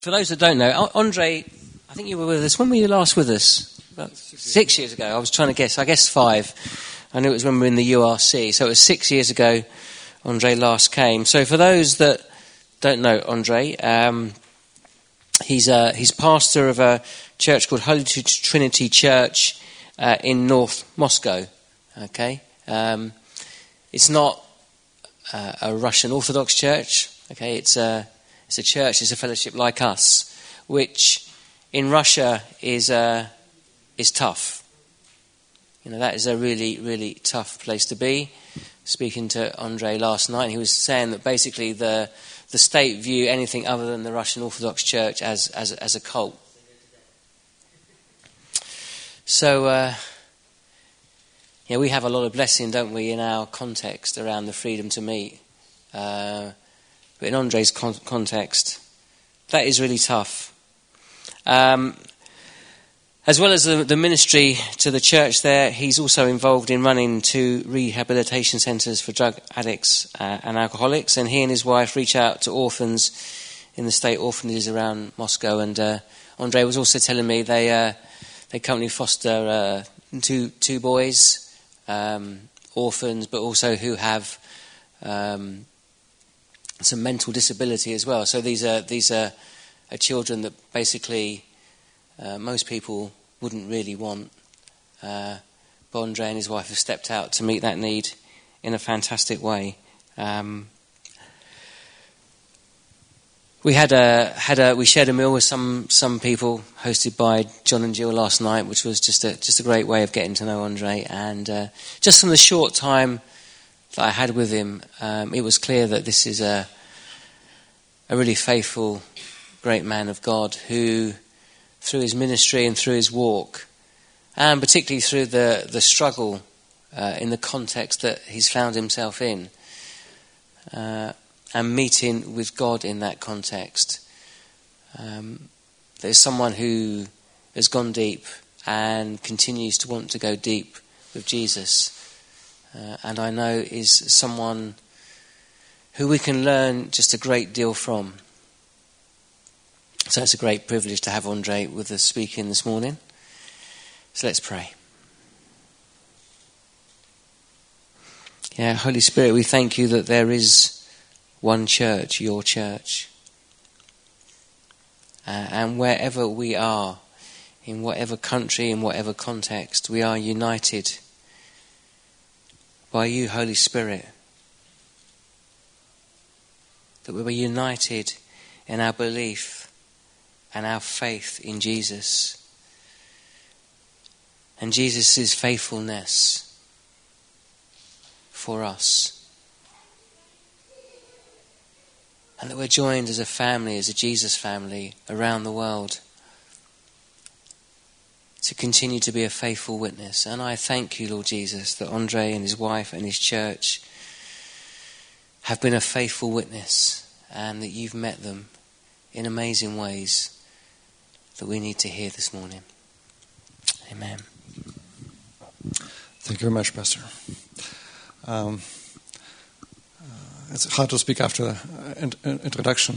For those that don't know, Andre, I think you were with us. When were you last with us? About 6 years ago. I was trying to guess. I guessed 5. I knew it was when we were in the URC. So it was 6 years ago Andre last came. So for those that don't know Andre, he's pastor of a church called Holy Trinity Church in North Moscow. Okay, it's not a Russian Orthodox church. Okay, it's a church, it's a fellowship like us, which in Russia is tough. You know, that is a really, really tough place to be. Speaking to Andre last night, he was saying that basically the state view anything other than the Russian Orthodox Church as a cult. So, we have a lot of blessing, don't we, in our context around the freedom to meet. But in Andre's context, that is really tough. As well as the ministry to the church there, he's also involved in running 2 rehabilitation centres for drug addicts and alcoholics. And he and his wife reach out to orphans in the state orphanages around Moscow. And Andre was also telling me they currently foster 2 boys, orphans, but also who have some mental disability as well. So these are children that basically most people wouldn't really want. But Andre and his wife have stepped out to meet that need in a fantastic way. We shared a meal with some people, hosted by John and Jill last night, which was just a great way of getting to know Andre. And just from the short time that I had with him, it was clear that this is a really faithful, great man of God who, through his ministry and through his walk, and particularly through the struggle in the context that he's found himself in, and meeting with God in that context, there's someone who has gone deep and continues to want to go deep with Jesus. And I know is someone who we can learn just a great deal from. So it's a great privilege to have Andre with us speaking this morning. So let's pray. Yeah, Holy Spirit, we thank you that there is one church, your church. And wherever we are, in whatever country, in whatever context, we are united by you, Holy Spirit. That we were united in our belief and our faith in Jesus. And Jesus' faithfulness for us. And that we're joined as a family, as a Jesus family around the world, to continue to be a faithful witness. And I thank you, Lord Jesus, that Andre and his wife and his church have been a faithful witness, and that you've met them in amazing ways that we need to hear this morning. Amen. Thank you very much, Pastor. It's hard to speak after the introduction,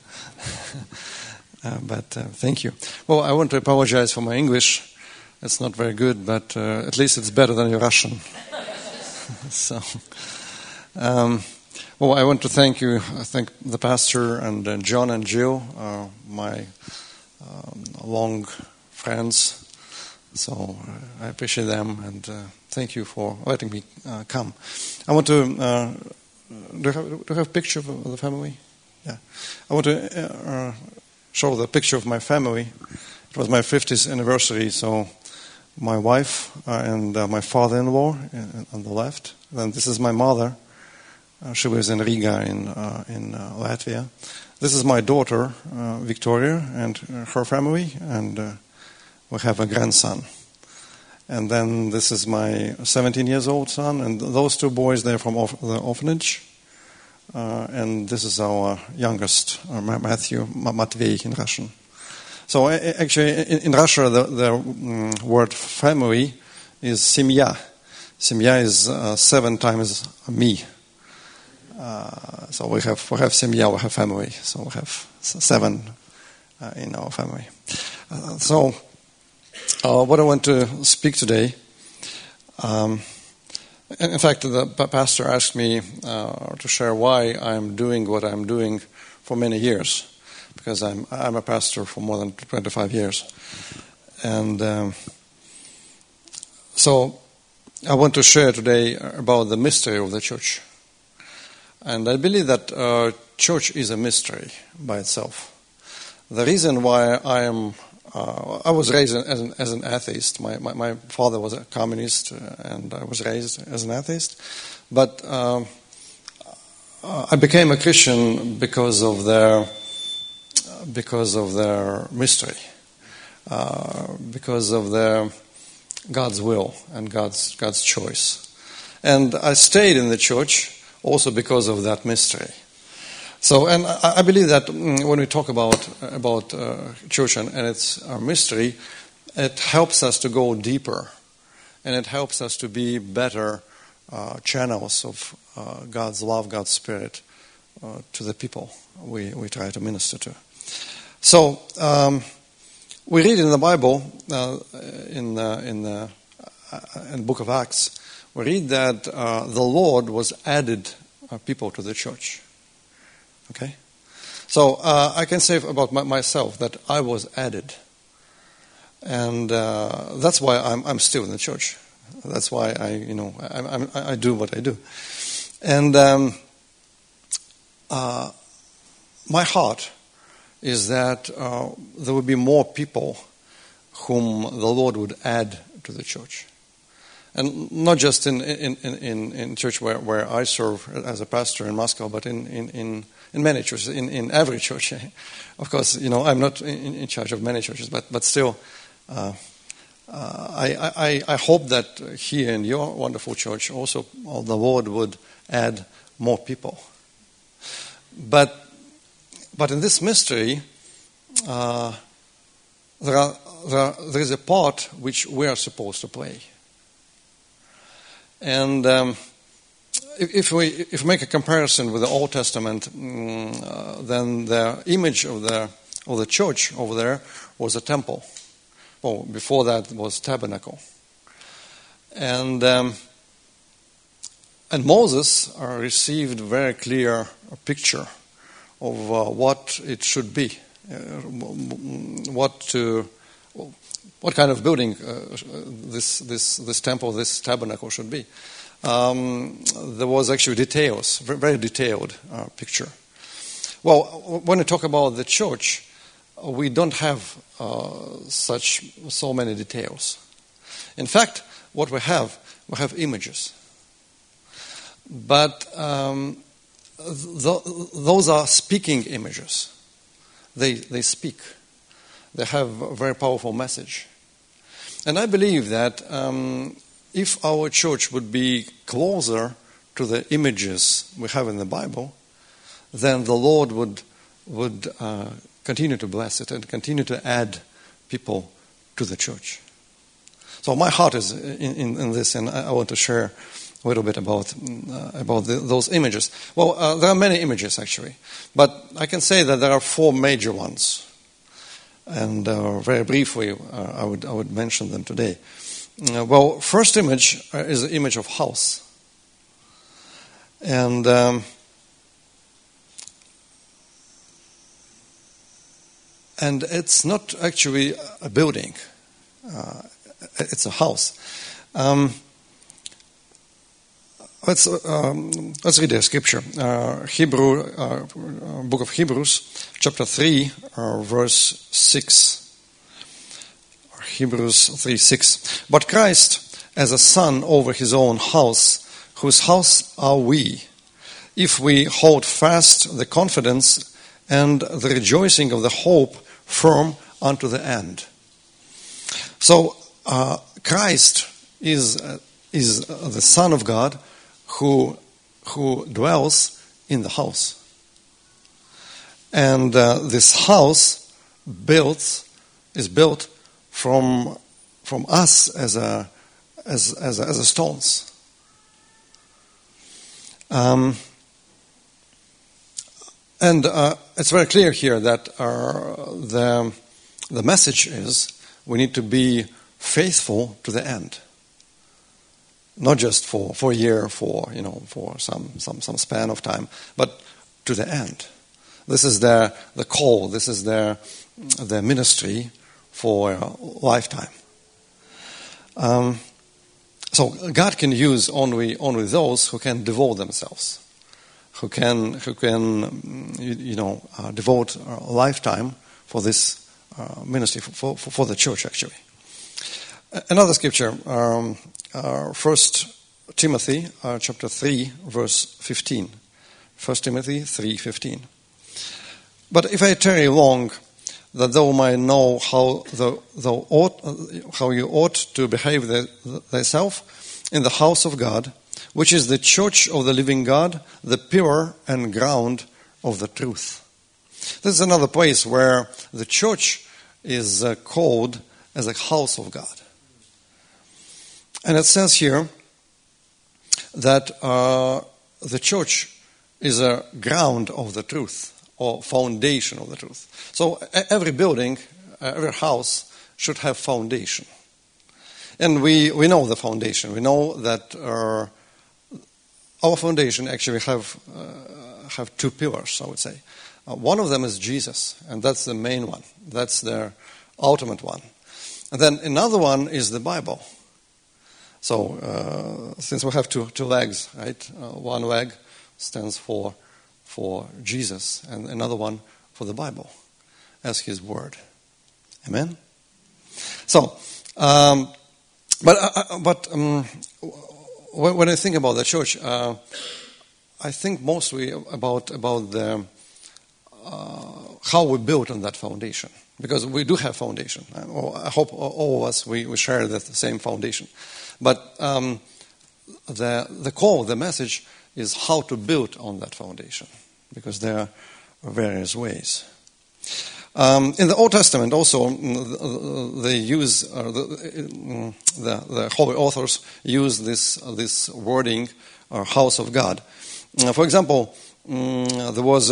but thank you. Well, I want to apologize for my English. It's not very good, but at least it's better than your Russian. So, well, I want to thank you. I thank the pastor and John and Jill, my long friends. So I appreciate them, and thank you for letting me come. I want to. Do you have a picture of the family? Yeah. I want to show the picture of my family. It was my 50th anniversary, so my wife and my father-in-law on the left. Then this is my mother. She lives in Riga in Latvia. This is my daughter, Victoria, and her family, and we have a grandson. And then this is my 17-year-old son, and those 2 boys, they're from the orphanage. And this is our youngest, Matthew, Matvey in Russian. So actually, in Russia, the word family is семья. Семья is 7 times me. So we have семья, we have family. So we have 7 in our family. So, what I want to speak today, in fact, the pastor asked me to share why I'm doing what I'm doing for many years, because I'm a pastor for more than 25 years. And so I want to share today about the mystery of the church. And I believe that church is a mystery by itself. The reason why I was raised as an atheist. My father was a communist, and I was raised as an atheist. But I became a Christian because of their mystery, because of their God's will and God's choice. And I stayed in the church also because of that mystery. So, and I believe that when we talk about church and its mystery, it helps us to go deeper, and it helps us to be better channels of God's love, God's Spirit to the people we try to minister to. So, we read in the Bible, in the Book of Acts, we read that the Lord was added people to the church. Okay, so I can say about myself that I was added, and that's why I'm still in the church. That's why I do what I do, and my heart is that there would be more people whom the Lord would add to the church. And not just in church where I serve as a pastor in Moscow, but in many churches, in every church. Of course, I'm not in charge of many churches, but still, I hope that here in your wonderful church also the Lord would add more people. But in this mystery, there is a part which we are supposed to play. And if we make a comparison with the Old Testament, then the image of the church over there was a temple. Well, before that was tabernacle. And Moses received a very clear picture of what it should be, what kind of building this temple, this tabernacle should be. There was actually details, very detailed picture. Well, when we talk about the church, we don't have so many details. In fact, what we have images. But those are speaking images. They speak. They have a very powerful message. And I believe that if our church would be closer to the images we have in the Bible, then the Lord would continue to bless it and continue to add people to the church. So my heart is in this, and I want to share a little bit about those images. Well, there are many images actually, but I can say that there are four major ones. And very briefly, I would mention them today. Well, first image is the image of house, and it's not actually a building; it's a house. Let's read the scripture. Book of Hebrews, chapter 3, verse 6. Hebrews 3:6. But Christ, as a son over his own house, whose house are we, if we hold fast the confidence and the rejoicing of the hope firm unto the end. So Christ is the Son of God who dwells in the house, and this house is built from us as a stones. And it's very clear here that the message is we need to be faithful to the end. Not just for a year, for some span of time, but to the end. This is the call. This is their ministry for a lifetime. So God can use only those who can devote themselves, who can devote a lifetime for this ministry for the church actually. Another scripture, 1 Timothy chapter 3 verse 15. 1 Timothy 3:15. But if I tarry long, that thou might know how you ought to behave thyself in the house of God, which is the church of the living God, the pillar and ground of the truth. This is another place where the church is called as a house of God. And it says here that the church is a ground of the truth, or foundation of the truth. So every building, every house should have foundation. And we know the foundation. We know that our foundation actually have two pillars, I would say. One of them is Jesus, and that's the main one. That's the ultimate one. And then another one is the Bible. So since we have two legs, right? One leg stands for Jesus, and another one for the Bible as His Word. Amen. So, but when I think about the church, I think mostly about the how we build on that foundation, because we do have foundation. I hope all of us we share the same foundation. But the call, the message is how to build on that foundation, because there are various ways. In the Old Testament also, they use the holy authors use this wording, house of God. For example, there was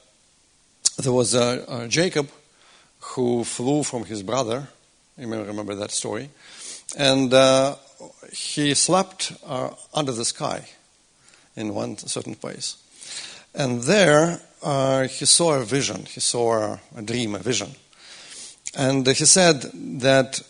Jacob who flew from his brother. You may remember that story, and he slept under the sky in one certain place. And there he saw a vision. He saw a dream, a vision. And he said that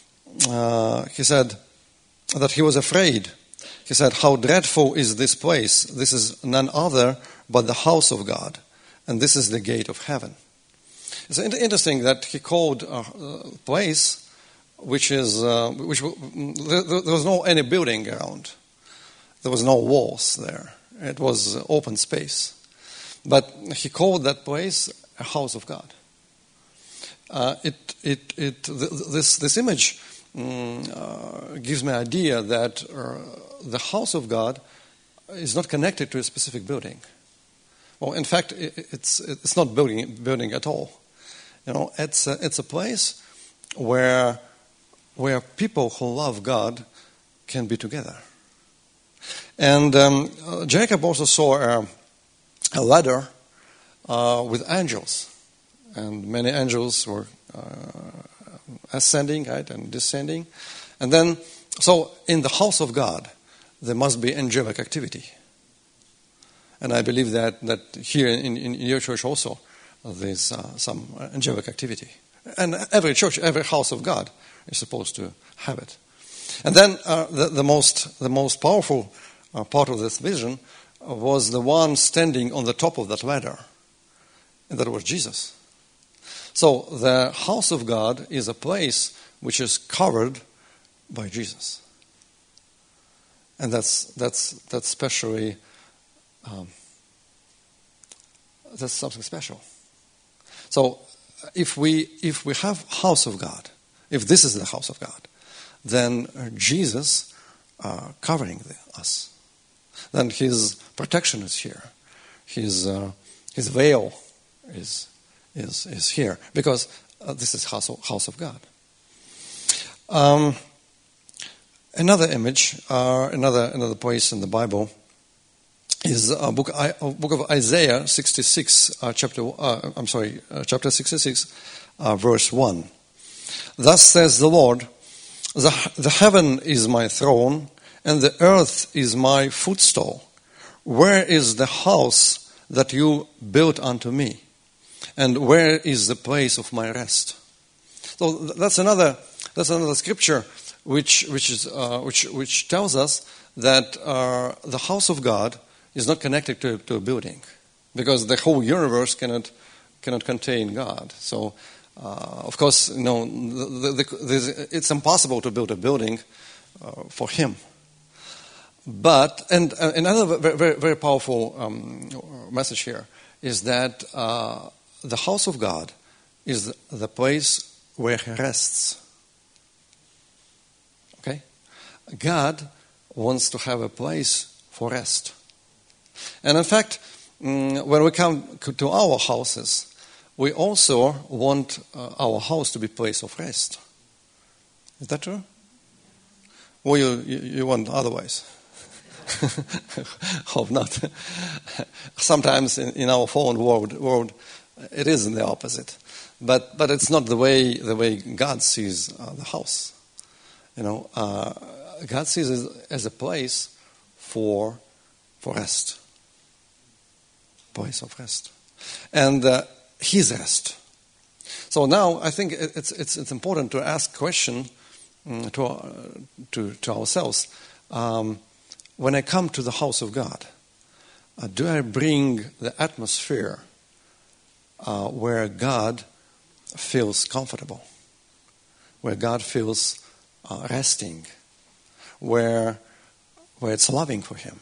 he was afraid. He said, "How dreadful is this place? This is none other but the house of God, and this is the gate of heaven." It's interesting that he called a place which there was no any building around. There was no walls there. It was open space. But he called that place a house of God. This image gives me an idea that the house of God is not connected to a specific building. Well, in fact, it's not building at all. It's a place where people who love God can be together. And Jacob also saw a ladder with angels, and many angels were ascending, right, and descending. And then, so in the house of God, there must be angelic activity. And I believe that here in your church also, there's some angelic activity. And every church, every house of God is supposed to have it. And then the most powerful part of this vision was the one standing on the top of that ladder, and that was Jesus. So the house of God is a place which is covered by Jesus, and that's especially that's something special. So if we have house of God, if this is the house of God, then Jesus covering us. Then His protection is here. His veil is here, because this is house of God. Another image, another place in the Bible is book of Isaiah 66, chapter 66, verse 1. Thus says the Lord, the heaven is my throne, and the earth is my footstool. Where is the house that you built unto me? And where is the place of my rest? So that's another scripture which tells us that the house of God is not connected to a building, because the whole universe cannot contain God. So, of course, it's impossible to build a building for Him. But another very, very powerful message here is that the house of God is the place where He rests. Okay, God wants to have a place for rest. And in fact, when we come to our houses, we also want our house to be a place of rest. Is that true? Or you want otherwise? Hope not. Sometimes in our fallen world, it is the opposite. But it's not the way God sees the house. God sees it as a place for rest. Place of rest. And His rest. So now I think it's important to ask a question to ourselves. When I come to the house of God, do I bring the atmosphere where God feels comfortable, where God feels resting, where it's loving for Him?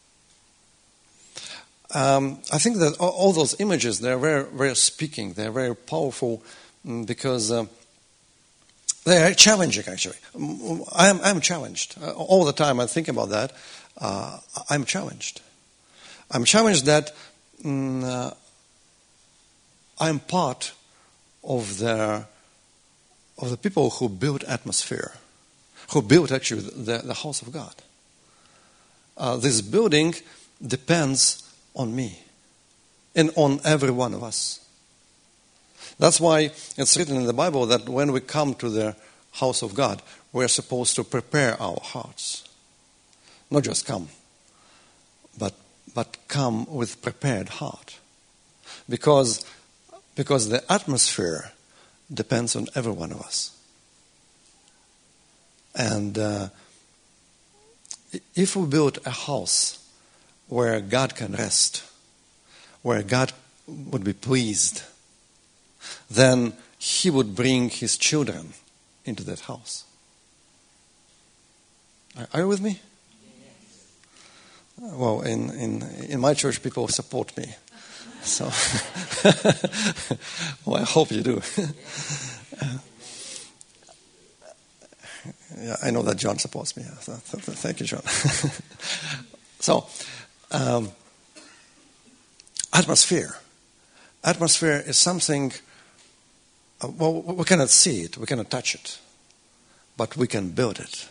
I think that all those images, they're very, very speaking. They're very powerful because they are challenging, actually. I'm challenged. All the time I think about that. I'm challenged. I'm challenged that I'm part of the people who build atmosphere, who built actually the house of God. This building depends on me and on every one of us. That's why it's written in the Bible that when we come to the house of God, we're supposed to prepare our hearts. Not just come, but come with prepared heart. Because the atmosphere depends on every one of us. And if we build a house where God can rest, where God would be pleased, then He would bring His children into that house. Are you with me? Well, in my church, people support me. So, well, I hope you do. Yeah, I know that John supports me. So, thank you, John. So, atmosphere. Atmosphere is something, well, we cannot see it, we cannot touch it, but we can build it.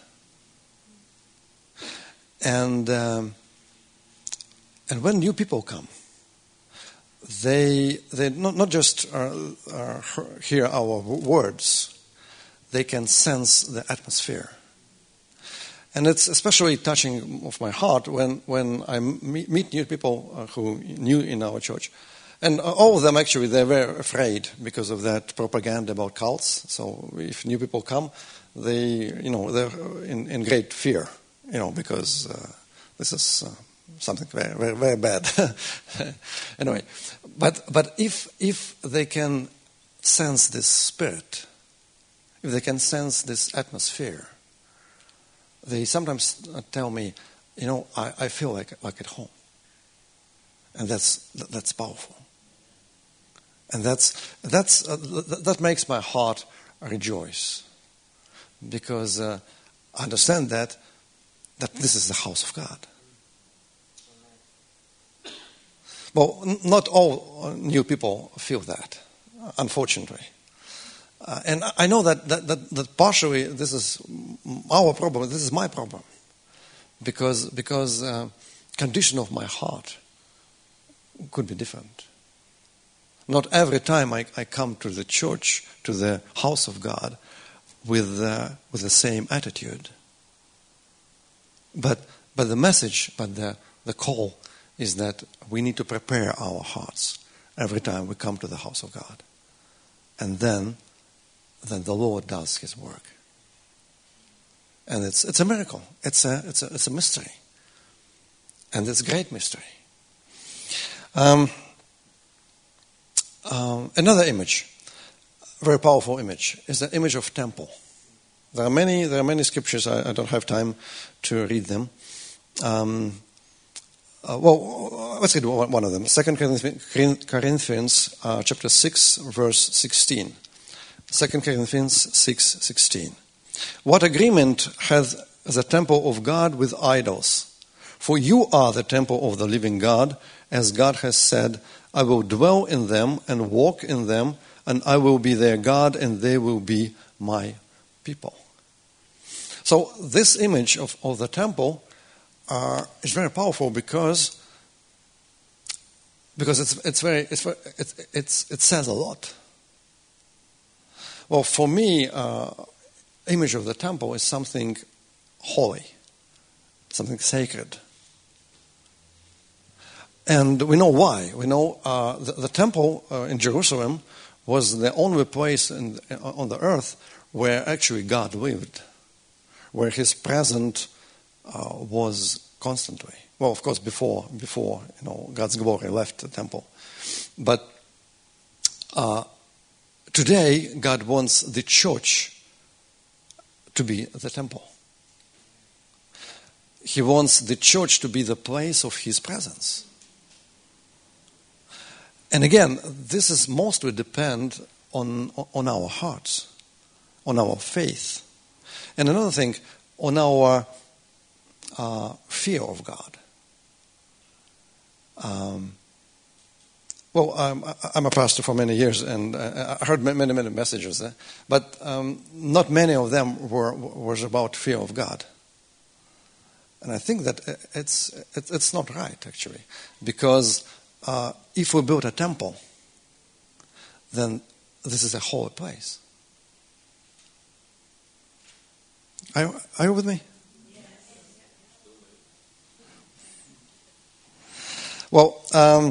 And when new people come, they not just hear our words, they can sense the atmosphere. And it's especially touching of my heart when I meet new people who new in our church. And all of them actually, they're very afraid because of that propaganda about cults. So if new people come, they're in great fear, because this is something very, very, very bad. Anyway, but if they can sense this spirit, if they can sense this atmosphere, they sometimes tell me, I feel like at home, and that's powerful, and that makes my heart rejoice, because I understand that this is the house of God. Well, not all new people feel that, unfortunately. And I know that partially this is our problem. This is my problem, because condition of my heart could be different. Not every time I come to the church, to the house of God, with the same attitude. But the message, the call is that we need to prepare our hearts every time we come to the house of God. And then the Lord does His work. And it's a miracle. It's a mystery. And it's a great mystery. Another image, very powerful image, is the image of temple. There are many scriptures. I don't have time to read them. Let's read one of them. 2 Corinthians chapter 6, verse 16. 2 Corinthians 6:16. What agreement has the temple of God with idols? For you are the temple of the living God, as God has said, I will dwell in them and walk in them, and I will be their God, and they will be my people. So this image of the temple is very powerful because it says a lot. Well, for me, image of the temple is something holy, something sacred. And we know why. We know the temple in Jerusalem was the only place on the earth where actually God lived, where His presence was constantly. Well, of course, before God's glory left the temple. But today, God wants the church to be the temple. He wants the church to be the place of His presence. And again, this is mostly depend on our hearts, on our faith. And another thing, on our fear of God. I'm a pastor for many years, and I heard many messages, but not many of them was about fear of God. And I think that it's not right, actually, because if we build a temple, then this is a holy place. Are you with me? Well,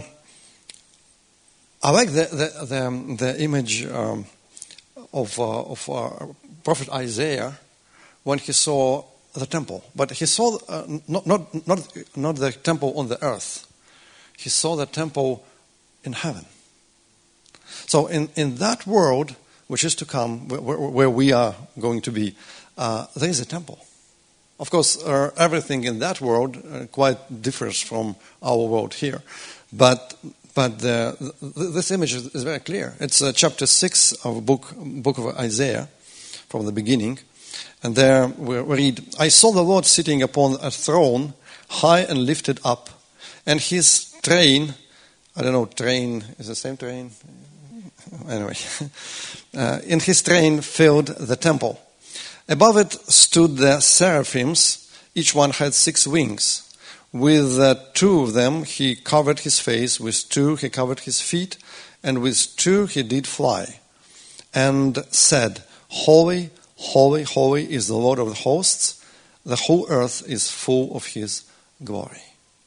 I like the image of Prophet Isaiah when he saw the temple, but he saw not the temple on the earth. He saw the temple in heaven. So in that world which is to come, where we are going to be, there is a temple. Of course, everything in that world quite differs from our world here. But this image is very clear. It's chapter 6 of book of Isaiah, from the beginning. And there we read, I saw the Lord sitting upon a throne, high and lifted up, and His train, I don't know, train, is the same train? Anyway, in His train filled the temple. Above it stood the seraphims, each one had 6 wings. With 2 of them he covered his face, with 2 he covered his feet, and with 2 he did fly, and said, Holy, holy, holy is the Lord of the hosts, the whole earth is full of His glory.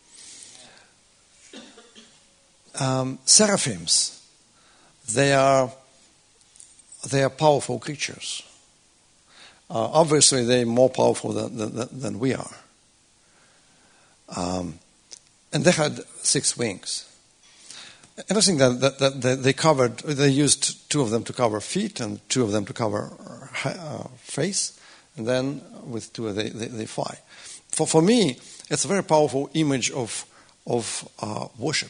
Seraphims, they are powerful creatures. Obviously, they're more powerful than we are. And they had 6 wings. Interesting that they used 2 of them to cover feet and 2 of them to cover face, and then with 2 they fly. For me, it's a very powerful image of worship.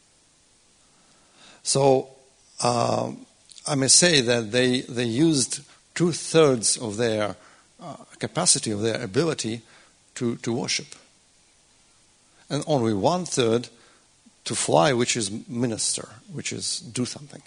So I may say that they used 2/3 of their capacity, of their ability to worship. And only 1/3 to fly, which is minister, which is do something.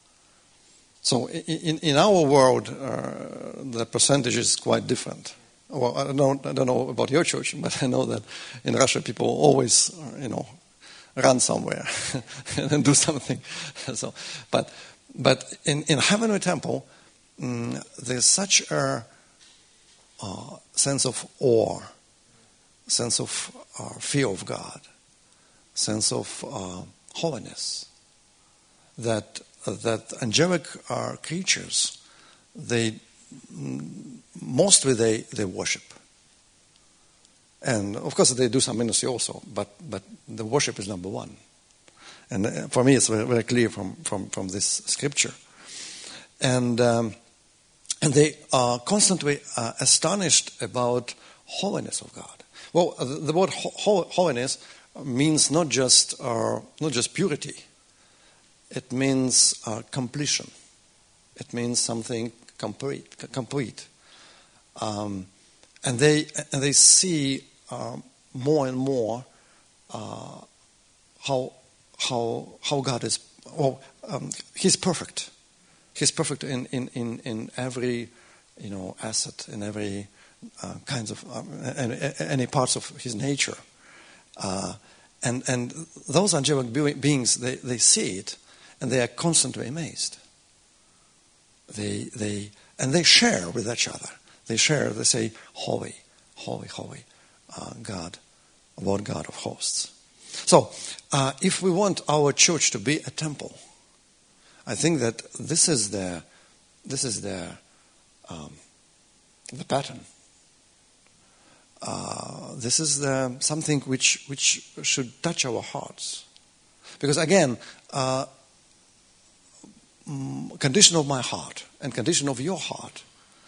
So in our world, the percentage is quite different. well, I don't know about your church, but I know that in Russia people always, run somewhere and do something. So, but in Heavenly Temple, there's such a sense of awe, sense of fear of God, sense of holiness, that angelic creatures, mostly they worship. And of course they do some ministry also, but the worship is number one. And for me it's very, very clear from this scripture. And they are constantly astonished about holiness of God. Well, the word holiness means not just purity. It means completion. It means something complete. And they see more and more how God is. Well, He's perfect. He's perfect in every asset, in every kinds of any parts of His nature. And those angelic beings, they see it, and they are constantly amazed. They share with each other. They say, "Holy, holy, holy, God, Lord God of hosts." So, if we want our church to be a temple, I think that this is the pattern. This is something which should touch our hearts, because again, condition of my heart and condition of your heart,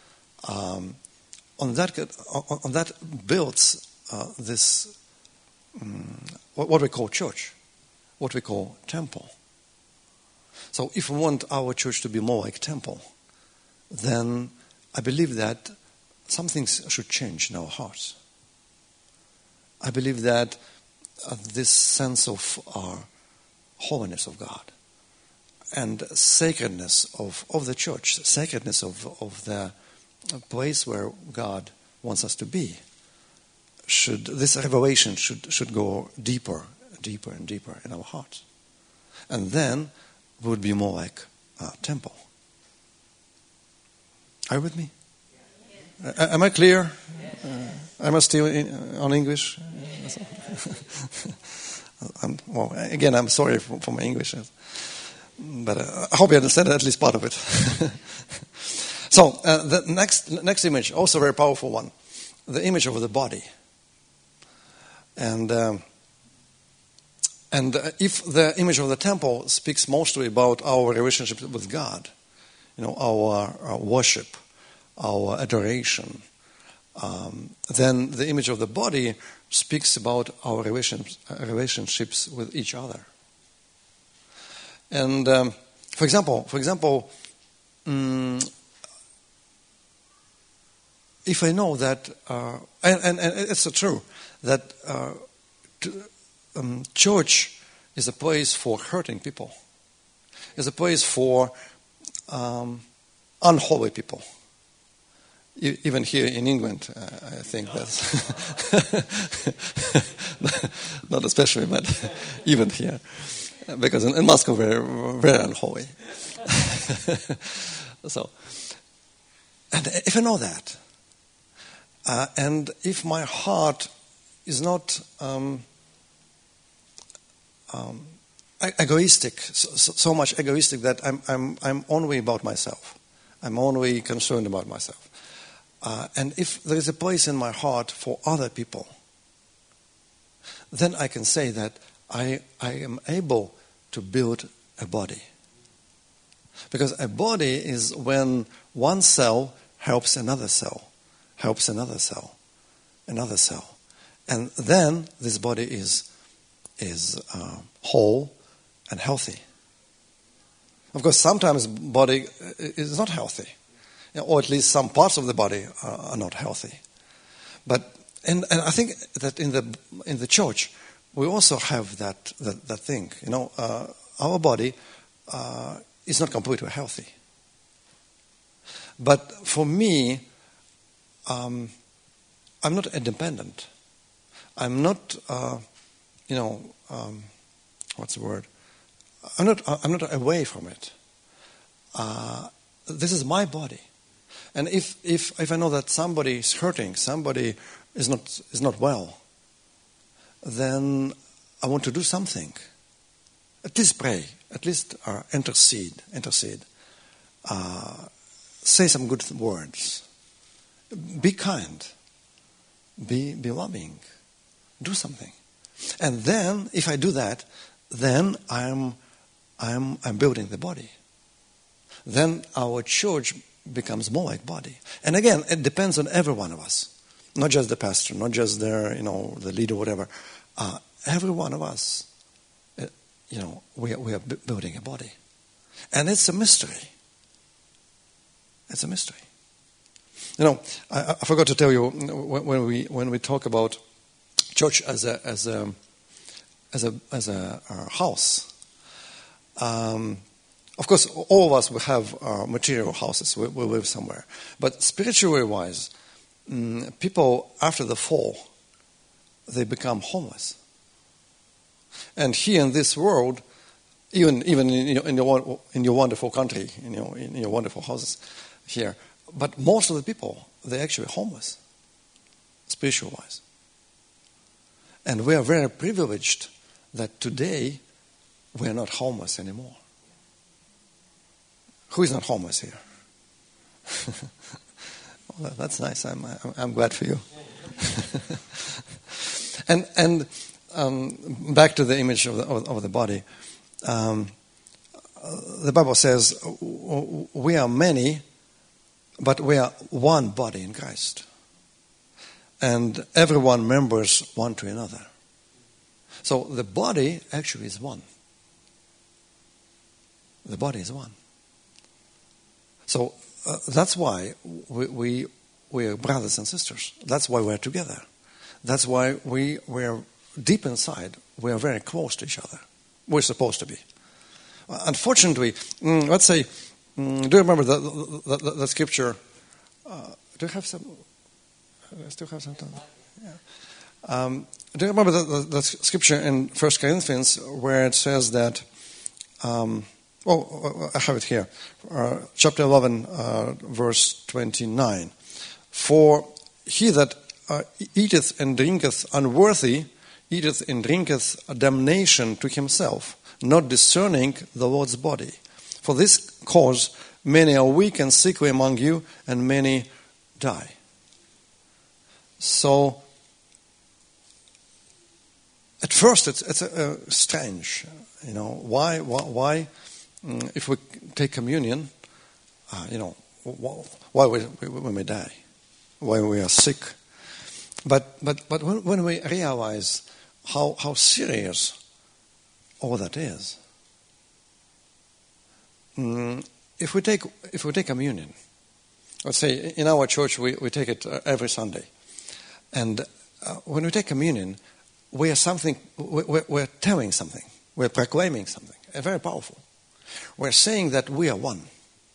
on that builds this what we call church, what we call temple. So if we want our church to be more like temple, then I believe that some things should change in our hearts. I believe that this sense of holiness of God and sacredness of the church, sacredness of the place where God wants us to be, this revelation should go deeper and deeper in our hearts. And then we would be more like a temple. Are you with me? Am I clear? Am I still on English? Well, again, I'm sorry for my English, but I hope you understand at least part of it. So the next image, also a very powerful one, the image of the body. And if the image of the temple speaks mostly about our relationship with God, our worship, our adoration, then the image of the body speaks about our relationships with each other. And for example, if I know that, and it's true that church is a place for hurting people, is a place for unholy people. Even here in England, I think that's not especially, but even here, because in Moscow we're very unholy. So, and if I know that, and if my heart is not egoistic, so much egoistic that I'm only about myself, I'm only concerned about myself. And if there is a place in my heart for other people, then I can say that I am able to build a body. Because a body is when one cell helps another cell, helps another cell, another cell. And then this body is whole and healthy. Of course, sometimes body is not healthy. Or at least some parts of the body are not healthy. But and I think that in the church we also have that thing. Our body is not completely healthy. But for me, I'm not independent. I'm not, what's the word? I'm not away from it. This is my body. And if I know that somebody is hurting, somebody is not well, then I want to do something. At least pray. At least intercede. Say some good words. Be kind. Be loving. Do something. And then, if I do that, then I'm building the body. Then our church becomes more like body. And again, it depends on every one of us. Not just the pastor, not just the leader, whatever. Every one of us, we are building a body. And it's a mystery. It's a mystery. I forgot to tell you when we talk about church as a house. Of course, all of us will have material houses. We live somewhere, but spiritually wise, people after the fall, they become homeless. And here in this world, even in your wonderful country, in your wonderful houses here, but most of the people, they're actually homeless, spiritual-wise. And we are very privileged that today we are not homeless anymore. Who is not homeless here? Well, that's nice. I'm glad for you. and back to the image of the body. The Bible says we are many, but we are one body in Christ. And everyone members one to another. So the body actually is one. The body is one. So that's why we are brothers and sisters. That's why we're together. That's why we're deep inside. We are very close to each other. We're supposed to be. Unfortunately, let's say, do you remember the scripture? Do you have some? I still have some time. Yeah. Do you remember the scripture in 1 Corinthians where it says that? I have it here. Chapter 11, verse 29. For he that eateth and drinketh unworthy, eateth and drinketh damnation to himself, not discerning the Lord's body. For this cause many are weak and sickly among you, and many die. So, at first it's strange, why if we take communion, why we may die, why we are sick. But when we realize how serious all that is, if we take communion, let's say in our church we take it every Sunday, and when we take communion, we're telling something, we're proclaiming something, very powerful. We're saying that we are one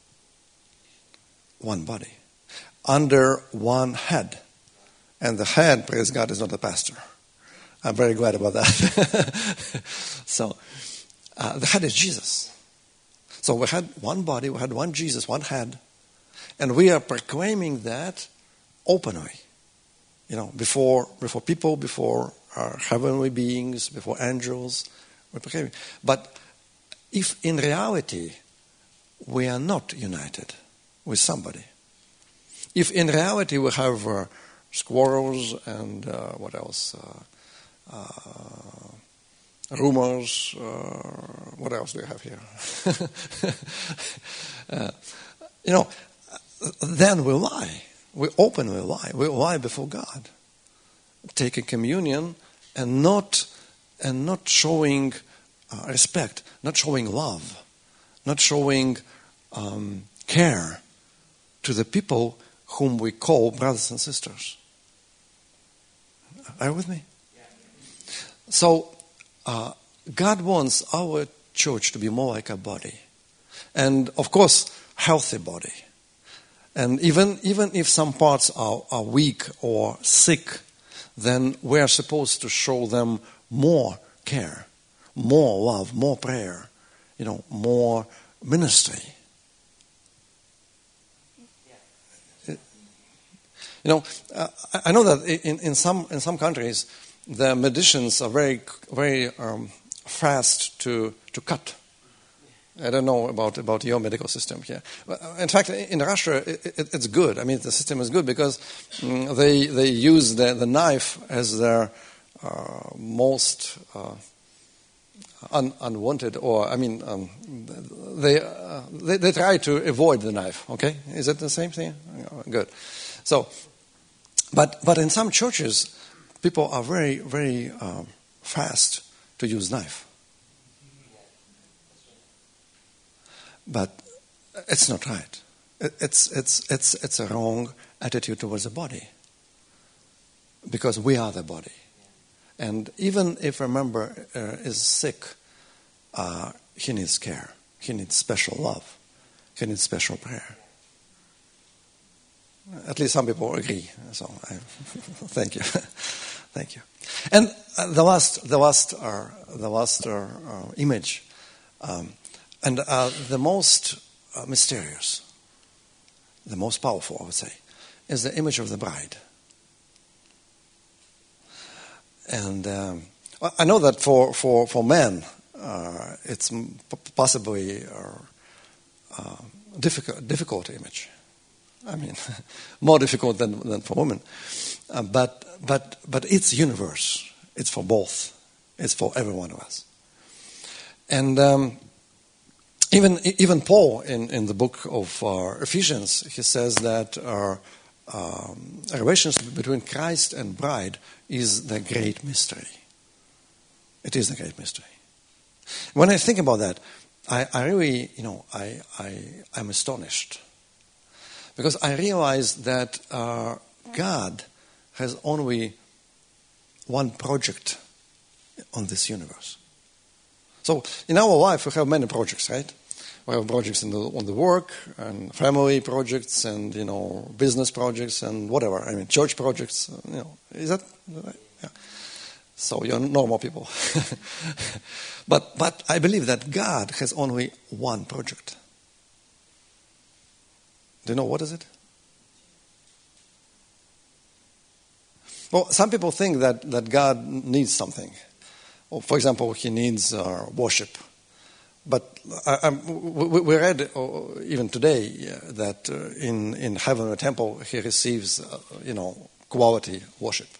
body, under one head. And the head, praise God, is not the pastor. I'm very glad about that. So, the head is Jesus. So we had one body, we had one Jesus, one head, and we are proclaiming that openly, before people, before our heavenly beings, before angels. We're proclaiming. But if in reality we are not united with somebody, if in reality we have squirrels and what else? Rumors. What else do you have here? Then we lie. We openly lie. We lie before God. Taking communion and not showing respect, not showing love, not showing care to the people whom we call brothers and sisters. Are you with me? So, God wants our church to be more like a body. And, of course, healthy body. And even if some parts are weak or sick, then we are supposed to show them more care, more love, more prayer, more ministry. I know that in some countries, the medicines are very, very fast to cut. I don't know about your medical system here. In fact, in Russia, it's good. I mean, the system is good because they use the knife as their most unwanted, or I mean, they try to avoid the knife. Okay, is it the same thing? Good. So, but in some churches, people are very, very fast to use knife. But it's not right. It's a wrong attitude towards the body, because we are the body. And even if a member is sick, he needs care. He needs special love. He needs special prayer. At least some people agree. So, thank you, thank you. And the last image, and the most mysterious, the most powerful, I would say, is the image of the bride. And I know that for men, it's possibly a difficult image. I mean, more difficult than for women. But it's universe. It's for both. It's for every one of us. And even Paul in the book of Ephesians, he says that our relationship between Christ and bride is the great mystery. It is the great mystery. When I think about that, I really, I'm astonished. Because I realize that God has only one project on this universe. So in our life, we have many projects, right? We have projects on the work, and family projects, and business projects, and whatever. I mean, church projects. Is that right? Yeah. So you're normal people. But I believe that God has only one project. Do you know what is it? Well, some people think that God needs something. Or, for example, he needs worship. But we read even today that in heaven or temple he receives, quality worship,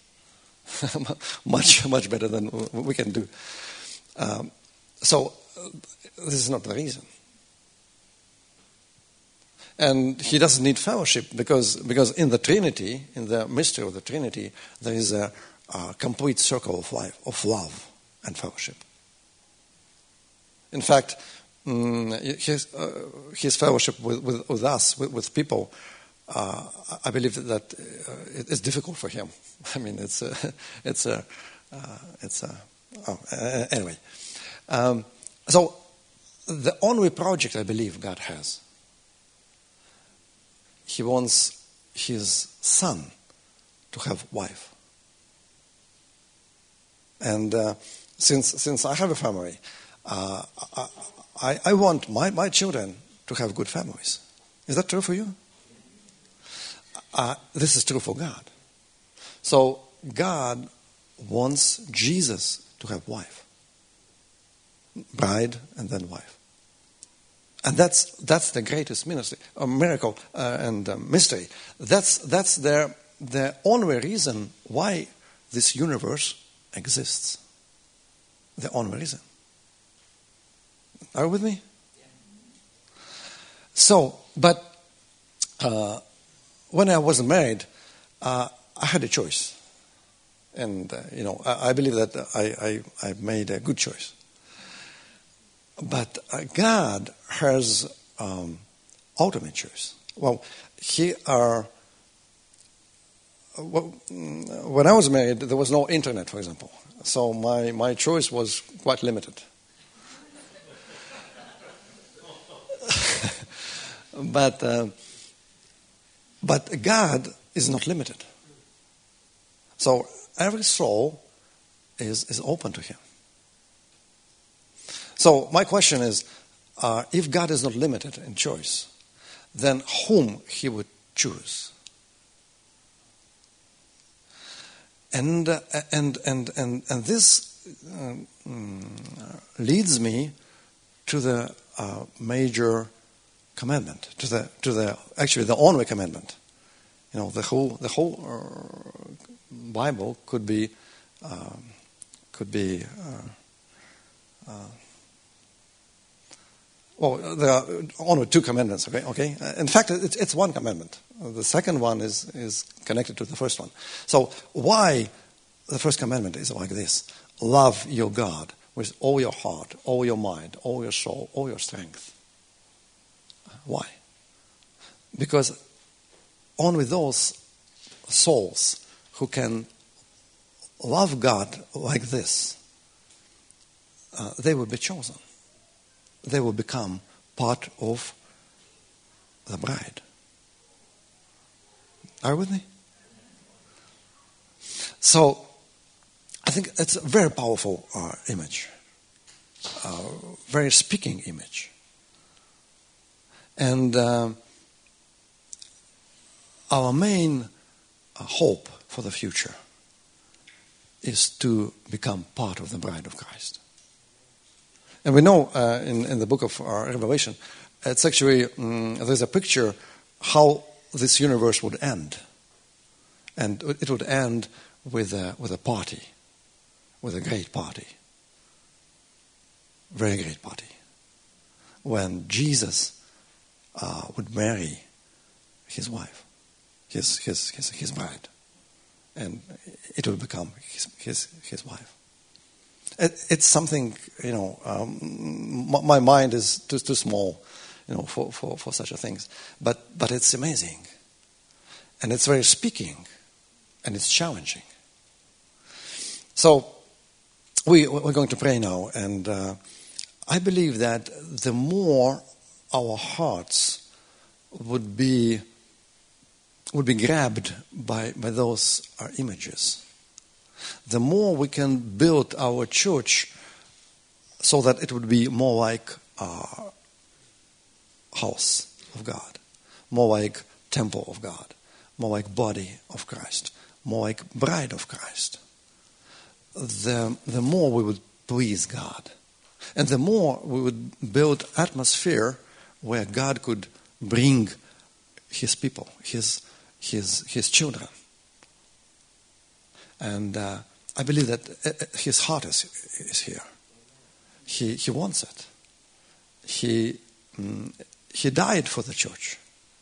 much better than we can do. So this is not the reason. And he doesn't need fellowship because in the Trinity, in the mystery of the Trinity, there is a complete circle of life, of love and fellowship. In fact, his fellowship with us, with people, I believe that it's difficult for him. I mean, anyway. So the only project I believe God has, he wants his son to have wife. And since I have a family, I want my children to have good families. Is that true for you? This is true for God. So God wants Jesus to have wife, bride, and then wife. And that's the greatest miracle and mystery. That's the only reason why this universe exists. The only reason. Are you with me? Yeah. So, but when I wasn't married, I had a choice, and I believe that I made a good choice. But God has ultimate choice. Well, when I was married, there was no internet, for example. So my choice was quite limited. But But God is not limited. So every soul is open to him. So my question is, if God is not limited in choice, then whom he would choose? And this leads me to the major commandment, to the only commandment. You know, the whole Bible could be there are only two commandments. Okay. In fact, it's one commandment. The second one is connected to the first one. So why the first commandment is like this: love your God with all your heart, all your mind, all your soul, all your strength. Why? Because only those souls who can love God like this, they will be chosen. They will become part of the bride. Are you with me? So, I think it's a very powerful image, very speaking image. And our main hope for the future is to become part of the bride of Christ. And we know in the book of Revelation, it's actually, there's a picture how this universe would end. And it would end with a party, with a great party. Very great party. When Jesus would marry his wife, his bride. And it will become his wife. It's something, you know, my mind is too small, you know, for such a things. But it's amazing. And it's very speaking. And it's challenging. So we're going to pray now. And I believe that the more our hearts would be grabbed by those images, the more we can build our church so that it would be more like a house of God, more like temple of God, more like body of Christ, more like bride of Christ. The more we would please God, and the more we would build atmosphere where God could bring his people, his children. And I believe that his heart is here. He wants it. He died for the church.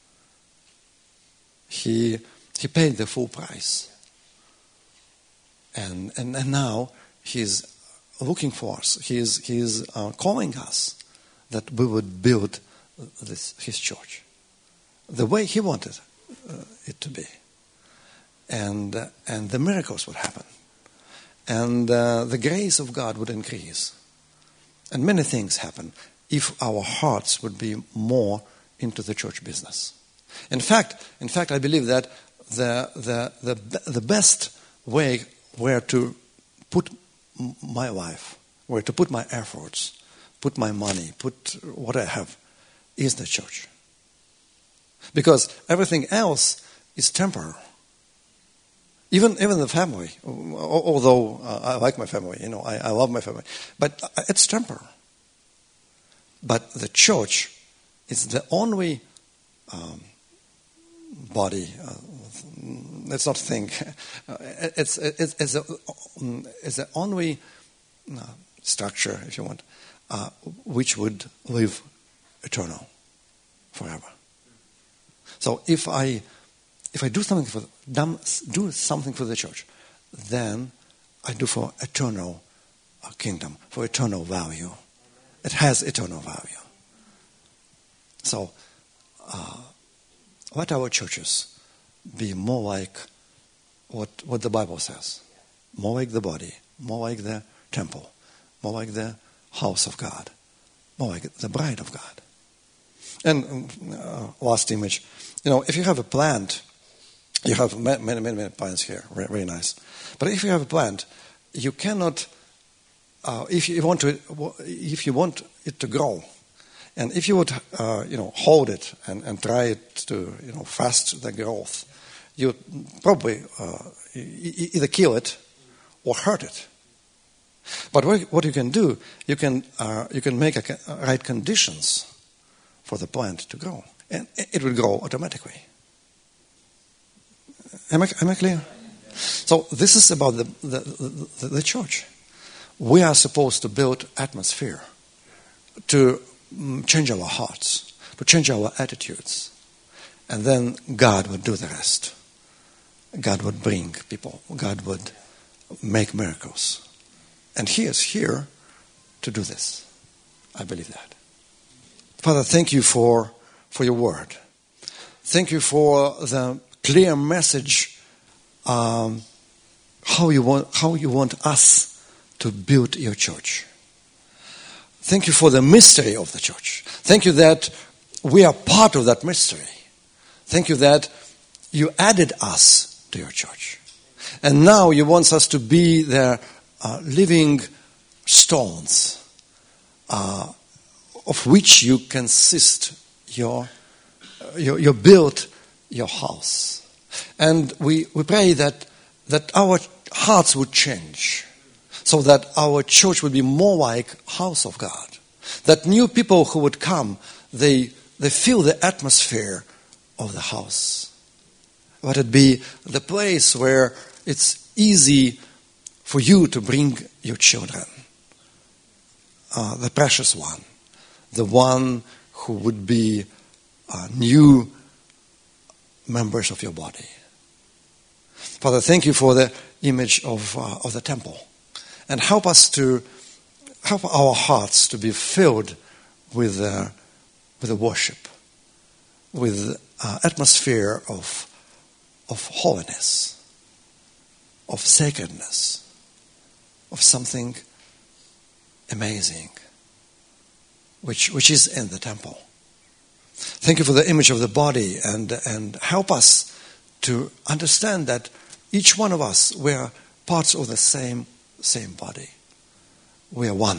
He paid the full price. And now he's looking for us. He's calling us that we would build his church the way he wanted it to be. And the miracles would happen. And the grace of God would increase. And many things happen if our hearts would be more into the church business. In fact, I believe that the best way where to put my life, where to put my efforts, put my money, put what I have, is the church. Because everything else is temporal. Even the family, although I like my family, you know, I love my family, but it's temporal. But the church is the only body. Let's not think. It's the only structure, if you want, which would live eternal, forever. So if I do something for the church, then I do for eternal kingdom, for eternal value. It has eternal value. So let our churches be more like what the Bible says, more like the body, more like the temple, more like the house of God, more like the bride of God. And last image. If you have a plant, you have many plants here, very nice. But if you have a plant, you cannot, if you want it to grow, and if you would, hold it and try it to, fast the growth, you probably either kill it or hurt it. But what you can do, you can make right conditions for the plant to grow, and it will grow automatically. Am I clear? So this is about the church. We are supposed to build atmosphere, to change our hearts, to change our attitudes, and then God would do the rest. God would bring people. God would make miracles. And He is here to do this. I believe that. Father, thank you for your word. Thank you for the clear message how you want us to build your church. Thank you for the mystery of the church. Thank you that we are part of that mystery. Thank you that you added us to your church. And now you want us to be the living stones of which you consist your build your house. And we pray that our hearts would change, so that our church would be more like house of God. That new people who would come, they feel the atmosphere of the house. Let it be the place where it's easy for you to bring your children. The precious one. The one who would be new members of your body. Father, thank you for the image of the temple. And help our hearts to be filled with the worship, with atmosphere of holiness, of sacredness, of something amazing, which is in the temple. Thank you for the image of the body, and help us to understand that each one of us, we are parts of the same body. We are one.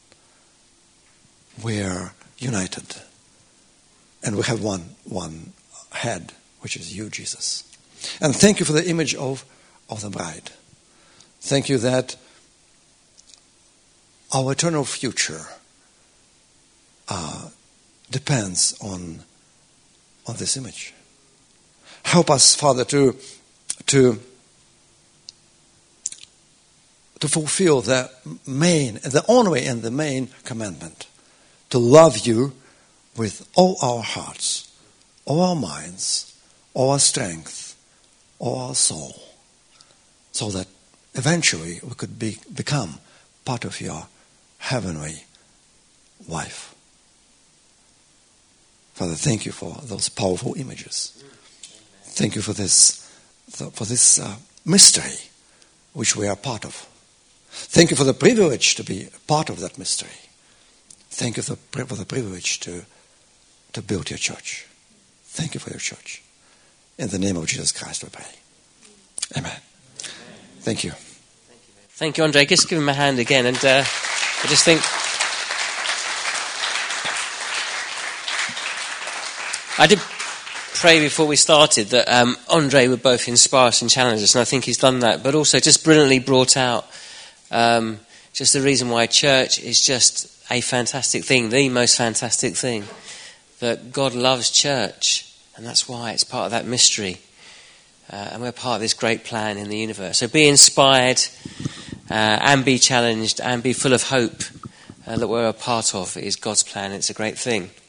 We are united. And we have one head, which is you, Jesus. And thank you for the image of the bride. Thank you that our eternal future depends on this image. Help us, Father, to fulfill the only and the main commandment, to love you with all our hearts, all our minds, all our strength, all our soul, so that eventually we could become part of your heavenly wife. Father, thank you for those powerful images. Thank you for this mystery which we are part of. Thank you for the privilege to be part of that mystery. Thank you for the privilege to build your church. Thank you for your church. In the name of Jesus Christ we pray. Amen. Thank you. Thank you, Andre. Just give him a hand again. And I just think, I did pray before we started that Andre would both inspire us and challenge us, and I think he's done that, but also just brilliantly brought out just the reason why church is just a fantastic thing, the most fantastic thing, that God loves church, and that's why it's part of that mystery, and we're part of this great plan in the universe. So be inspired and be challenged and be full of hope that we're a part of. It is God's plan. It's a great thing.